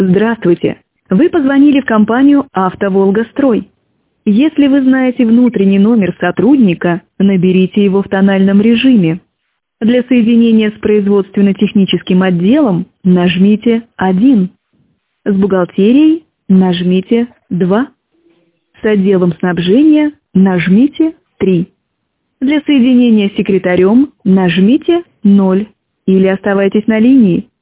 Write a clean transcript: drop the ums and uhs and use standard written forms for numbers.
Здравствуйте. Вы позвонили в компанию «АвтоВолгастрой». Если вы знаете внутренний номер сотрудника, наберите его в тональном режиме. Для соединения с производственно-техническим отделом нажмите 1. С бухгалтерией нажмите 2. С отделом снабжения нажмите 3. Для соединения с секретарем нажмите 0 или оставайтесь на линии.